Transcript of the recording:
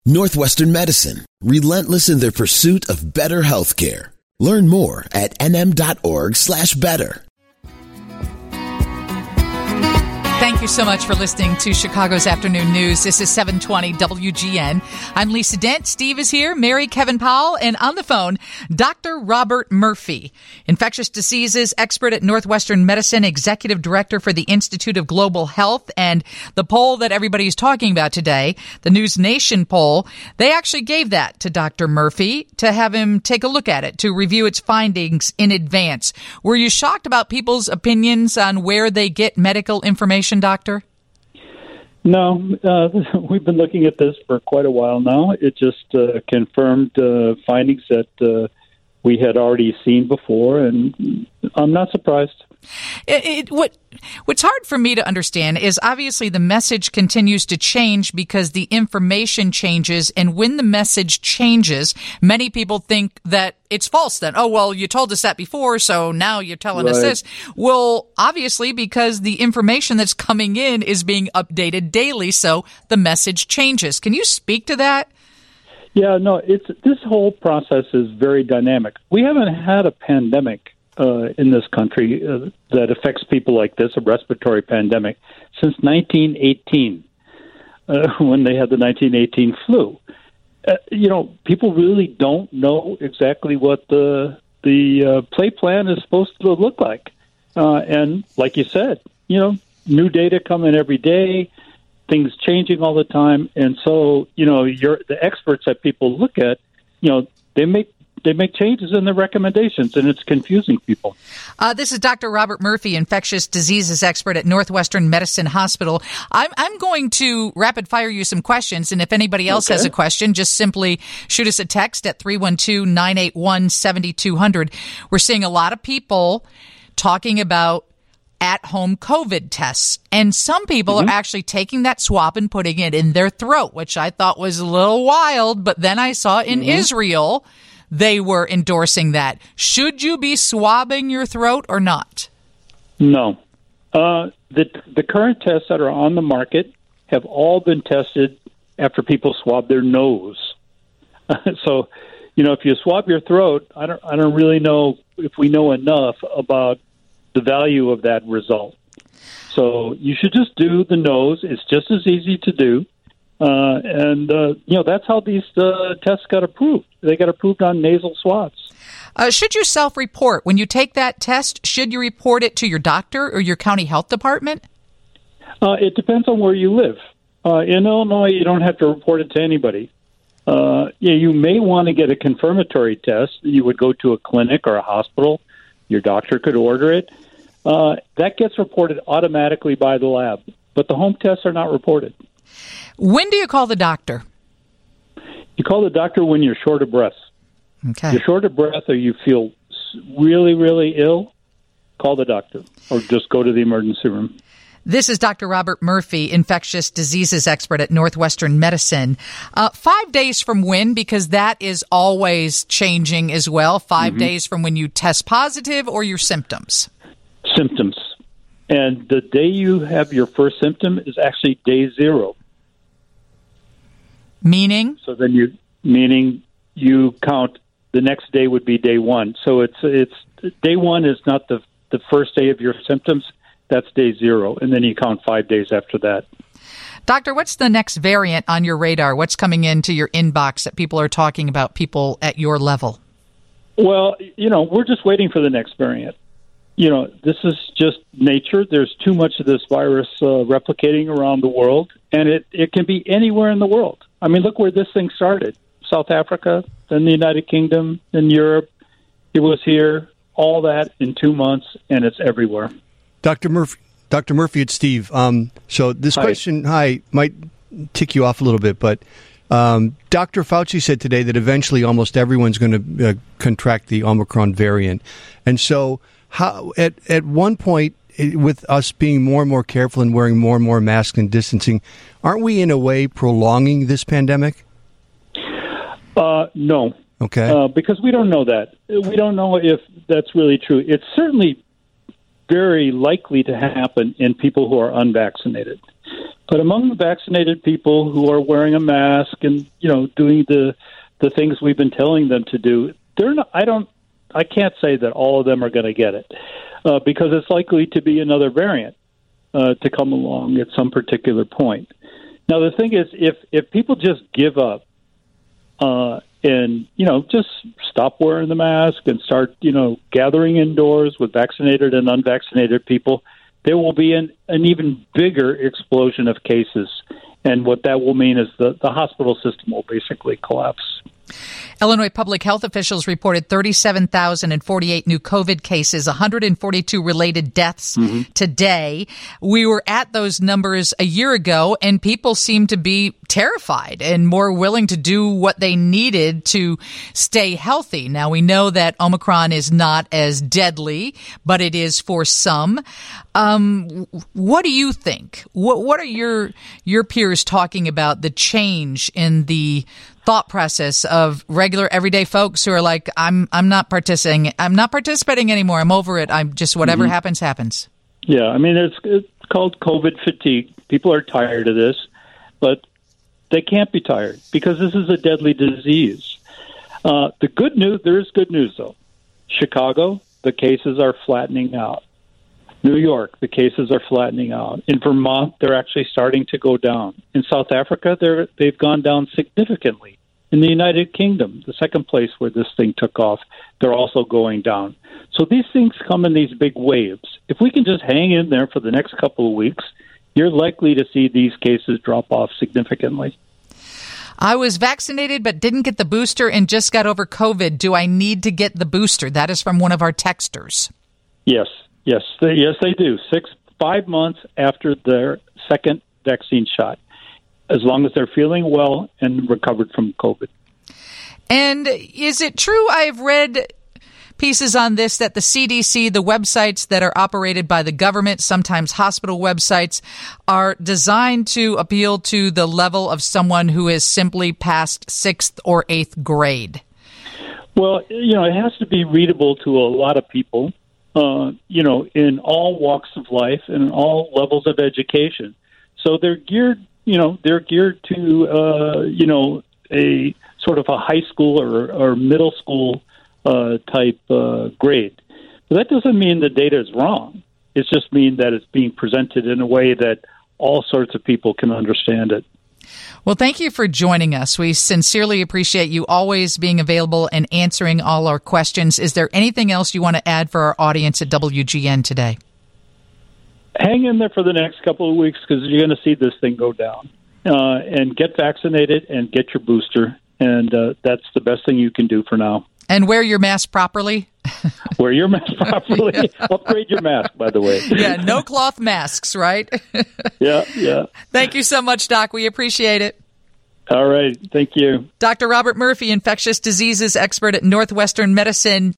Northwestern Medicine, relentless in their pursuit of better healthcare. Learn more at nm.org/better. Thank you so much for listening to Chicago's Afternoon News. This is 720 WGN. I'm Lisa Dent. Steve is here, Mary, Kevin Powell, and on the phone, Dr. Robert Murphy, infectious diseases expert at Northwestern Medicine, executive director for the Institute of Global Health. And the poll that everybody's talking about today, the News Nation poll, they actually gave that to Dr. Murphy to have him take a look at it, to review its findings in advance. Were you shocked about people's opinions on where they get medical information, Doctor? No, we've been looking at this for quite a while now. It just confirmed findings that we had already seen before, and I'm not surprised. What's hard for me to understand is obviously the message continues to change because the information changes, and when the message changes, many people think that it's false then. Oh, well, you told us that before, so now you're telling us this. Well, obviously, because the information that's coming in is being updated daily, so the message changes. Can you speak to that? Yeah, no, this whole process is very dynamic. We haven't had a pandemic in this country that affects people like this, a respiratory pandemic, since 1918, when they had the 1918 flu. People really don't know exactly what the play plan is supposed to look like. And like you said, new data come in every day, things changing all the time. And so, the experts that people look at, they make changes in the recommendations, and it's confusing people. This is Dr. Robert Murphy, infectious diseases expert at Northwestern Medicine Hospital. I'm going to rapid fire you some questions, and if anybody else has a question, just simply shoot us a text at 312-981-7200. We're seeing a lot of people talking about at-home COVID tests, and some people are actually taking that swab and putting it in their throat, which I thought was a little wild, but then I saw in Israel they were endorsing that. Should you be swabbing your throat or not? No. The current tests that are on the market have all been tested after people swab their nose. So, if you swab your throat, I don't really know if we know enough about the value of that result. So you should just do the nose. It's just as easy to do. That's how these tests got approved. They got approved on nasal swabs. Should you self-report? When you take that test, should you report it to your doctor or your county health department? It depends on where you live. In Illinois, you don't have to report it to anybody. You may want to get a confirmatory test. You would go to a clinic or a hospital. Your doctor could order it. That gets reported automatically by the lab, but the home tests are not reported. When do you call the doctor? You call the doctor when you're short of breath. Okay. You're short of breath or you feel really, really ill, call the doctor or just go to the emergency room. This is Dr. Robert Murphy, infectious diseases expert at Northwestern Medicine. 5 days from when, because that is always changing as well, 5 days from when you test positive or your symptoms? Symptoms. And the day you have your first symptom is actually day 0. Meaning? So then you count, the next day would be day 1. So it's day 1 is not the first day of your symptoms. That's day 0. And then you count 5 days after that. Doctor, what's the next variant on your radar? What's coming into your inbox that people are talking about, people at your level? Well, we're just waiting for the next variant. This is just nature. There's too much of this virus replicating around the world, and it can be anywhere in the world. I mean, look where this thing started. South Africa, then the United Kingdom, then Europe. It was here, all that in 2 months, and it's everywhere. Dr. Murphy, it's Steve. So this question, might tick you off a little bit, but Dr. Fauci said today that eventually almost everyone's going to contract the Omicron variant. And so how at one point, with us being more and more careful and wearing more and more masks and distancing, aren't we in a way prolonging this pandemic? No. Okay. Because we don't know that. We don't know if that's really true. It's certainly very likely to happen in people who are unvaccinated. But among the vaccinated people who are wearing a mask and, doing the things we've been telling them to do, I can't say that all of them are going to get it because it's likely to be another variant to come along at some particular point. Now, the thing is, if people just give up and, just stop wearing the mask and start, gathering indoors with vaccinated and unvaccinated people, there will be an even bigger explosion of cases. And what that will mean is the hospital system will basically collapse. Illinois public health officials reported 37,048 new COVID cases, 142 related deaths today. We were at those numbers a year ago, and people seem to be terrified and more willing to do what they needed to stay healthy. Now, we know that Omicron is not as deadly, but it is for some. What do you think? What are your peers talking about the change in the thought process of regular everyday folks who are like, I'm not participating anymore. I'm over it. I'm just whatever happens. Yeah, I mean it's called COVID fatigue. People are tired of this, but they can't be tired because this is a deadly disease. There is good news though. Chicago, the cases are flattening out. New York, the cases are flattening out. In Vermont, they're actually starting to go down. In South Africa, they've gone down significantly. In the United Kingdom, the second place where this thing took off, they're also going down. So these things come in these big waves. If we can just hang in there for the next couple of weeks, you're likely to see these cases drop off significantly. I was vaccinated but didn't get the booster and just got over COVID. Do I need to get the booster? That is from one of our texters. Yes, they do. 5 months after their second vaccine shot, as long as they're feeling well and recovered from COVID. And is it true, I've read pieces on this, that the CDC, the websites that are operated by the government, sometimes hospital websites, are designed to appeal to the level of someone who is simply past 6th or 8th grade? Well, it has to be readable to a lot of people. In all walks of life and in all levels of education. So they're geared to, a sort of a high school or middle school type grade. But that doesn't mean the data is wrong. It just means that it's being presented in a way that all sorts of people can understand it. Well, thank you for joining us. We sincerely appreciate you always being available and answering all our questions. Is there anything else you want to add for our audience at WGN today? Hang in there for the next couple of weeks because you're going to see this thing go down. And get vaccinated and get your booster. And that's the best thing you can do for now. And wear your mask properly. Wear your mask properly. Upgrade your mask, by the way. Yeah, no cloth masks, right? Yeah. Thank you so much, Doc. We appreciate it. All right. Thank you. Dr. Robert Murphy, infectious diseases expert at Northwestern Medicine.